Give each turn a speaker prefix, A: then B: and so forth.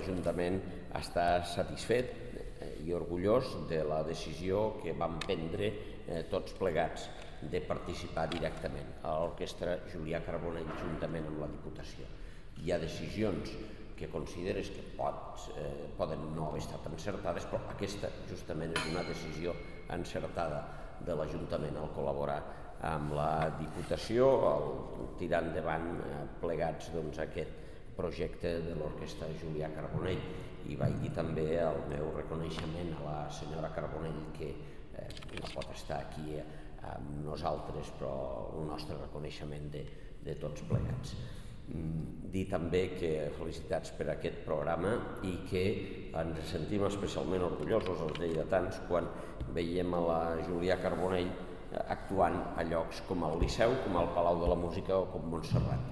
A: l'Ajuntament està satisfet i orgullós de la decisió que vam prendre tots plegats de participar directament a l'Orquestra Julià Carbonell juntament amb la Diputació. Hi ha decisions que consideres que poden no haver estat encertades, però aquesta justament és una decisió encertada de l'Ajuntament al col·laborar amb la Diputació, al tirar endavant plegats aquest projecte de l'Orquestra Julià Carbonell. I vaig dir també el meu reconeixement a la senyora Carbonell, que no pot estar aquí amb nosaltres, però el nostre reconeixement de tots plegats. Dir també que felicitats per aquest programa i que ens sentim especialment orgullosos els lleidatans quan veiem a la Julià Carbonell actuant a llocs com el Liceu, com el Palau de la Música o com Montserrat.